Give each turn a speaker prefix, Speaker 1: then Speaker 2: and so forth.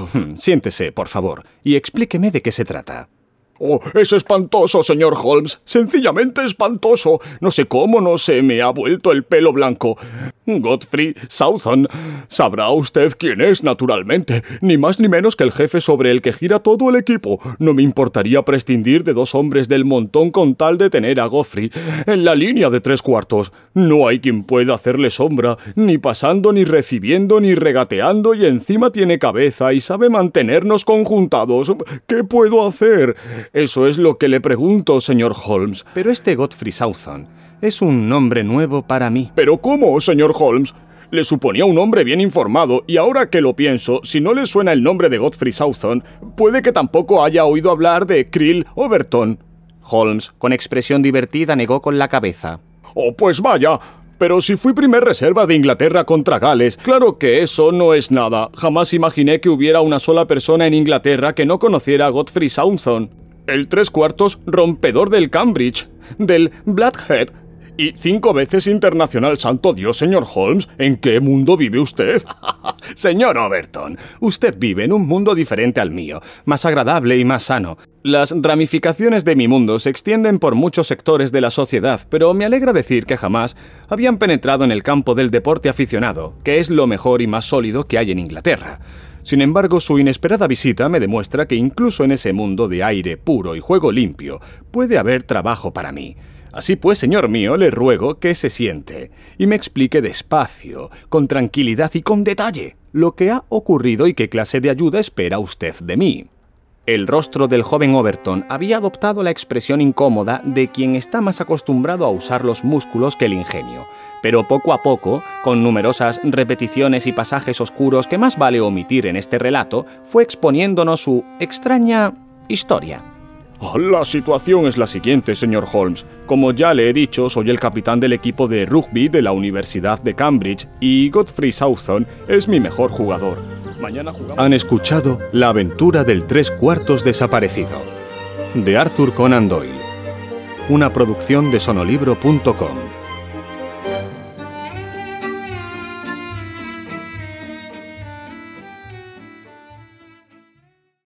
Speaker 1: Siéntese, por favor, y explíqueme de qué se trata.
Speaker 2: Oh, es espantoso, señor Holmes. Sencillamente espantoso. No sé cómo no se me ha vuelto el pelo blanco. Godfrey Southon. Sabrá usted quién es, naturalmente. Ni más ni menos que el jefe sobre el que gira todo el equipo. No me importaría prescindir de 2 hombres del montón con tal de tener a Godfrey en la línea de 3/4. No hay quien pueda hacerle sombra, ni pasando, ni recibiendo, ni regateando, y encima tiene cabeza y sabe mantenernos conjuntados. ¿Qué puedo hacer? Eso es lo que le pregunto, señor Holmes.
Speaker 1: Pero este Godfrey Southon es un nombre nuevo para mí.
Speaker 2: ¿Pero cómo, señor Holmes? Le suponía un hombre bien informado, y ahora que lo pienso, si no le suena el nombre de Godfrey Southon, puede que tampoco haya oído hablar de Krill Overton.
Speaker 1: Holmes, con expresión divertida, negó con la cabeza.
Speaker 2: Oh, pues vaya. Pero si fui primer reserva de Inglaterra contra Gales, claro que eso no es nada. Jamás imaginé que hubiera una sola persona en Inglaterra que no conociera a Godfrey Southon. El 3/4 rompedor del Cambridge, del Blackhead, y 5 veces internacional. Santo Dios, señor Holmes, ¿en qué mundo vive usted?
Speaker 1: Señor Overton, usted vive en un mundo diferente al mío, más agradable y más sano. Las ramificaciones de mi mundo se extienden por muchos sectores de la sociedad, pero me alegra decir que jamás habían penetrado en el campo del deporte aficionado, que es lo mejor y más sólido que hay en Inglaterra. Sin embargo, su inesperada visita me demuestra que incluso en ese mundo de aire puro y juego limpio puede haber trabajo para mí. Así pues, señor mío, le ruego que se siente y me explique despacio, con tranquilidad y con detalle lo que ha ocurrido y qué clase de ayuda espera usted de mí. El rostro del joven Overton había adoptado la expresión incómoda de quien está más acostumbrado a usar los músculos que el ingenio, pero poco a poco, con numerosas repeticiones y pasajes oscuros que más vale omitir en este relato, fue exponiéndonos su extraña historia.
Speaker 2: La situación es la siguiente, señor Holmes. Como ya le he dicho, soy el capitán del equipo de rugby de la Universidad de Cambridge y Godfrey Southon es mi mejor jugador. Mañana jugamos...
Speaker 1: Han escuchado La aventura del 3/4 desaparecido, de Arthur Conan Doyle. Una producción de sonolibro.com.